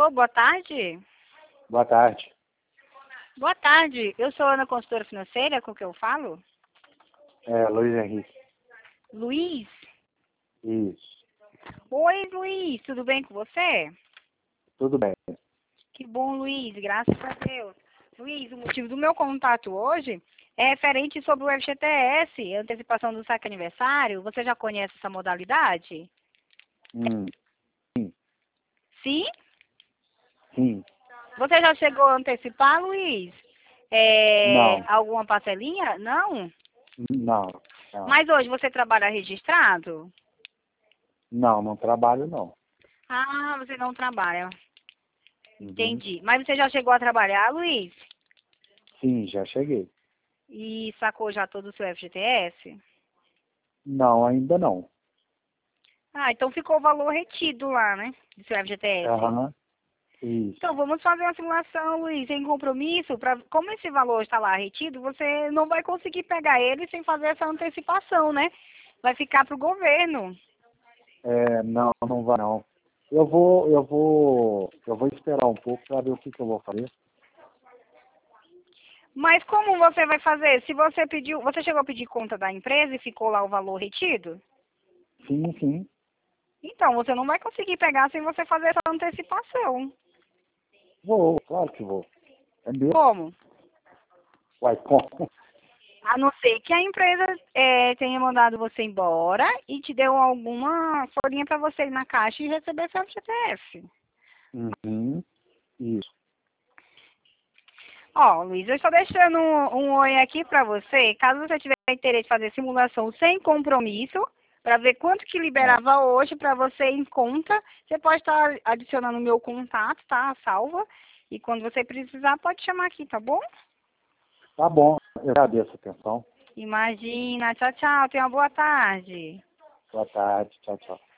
Alô, boa tarde. Boa tarde. Boa tarde. Eu sou Ana, consultora financeira, com quem eu falo? Luiz Henrique. Luiz? Isso. Oi, Luiz. Tudo bem com você? Tudo bem. Que bom, Luiz. Graças a Deus. Luiz, o motivo do meu contato hoje é referente sobre o FGTS, antecipação do saque aniversário. Você já conhece essa modalidade? Sim. Sim? Sim. Você já chegou a antecipar, Luiz? Não. Alguma parcelinha? Não? Não. Não. Mas hoje você trabalha registrado? Não trabalho, não. Ah, você não trabalha. Uhum. Entendi. Mas você já chegou a trabalhar, Luiz? Sim, já cheguei. E sacou já todo o seu FGTS? Não, ainda não. Ah, então ficou o valor retido lá, né? Do seu FGTS. Aham. Isso. Então, vamos fazer uma simulação, Luiz, em compromisso. Como esse valor está lá retido, você não vai conseguir pegar ele sem fazer essa antecipação, né? Vai ficar para o governo. Não vai não. Eu vou esperar um pouco para ver o que eu vou fazer. Mas como você vai fazer? Se você pediu, você chegou a pedir conta da empresa e ficou lá o valor retido? Sim. Então, você não vai conseguir pegar sem você fazer essa antecipação. Vou, claro que vou. É mesmo? Como? Uai, como? A não ser que a empresa tenha mandado você embora e te deu alguma folhinha para você ir na caixa e receber seu FGTS. Uhum. Isso. Ó, Luiz, eu estou deixando um oi aqui para você. Caso você tiver interesse em fazer simulação sem compromisso, para ver quanto que liberava hoje para você em conta, você pode estar adicionando o meu contato, tá? Salva. E quando você precisar, pode chamar aqui, tá bom? Tá bom. Eu agradeço a atenção. Imagina. Tchau, tchau. Tenha uma boa tarde. Boa tarde. Tchau, tchau.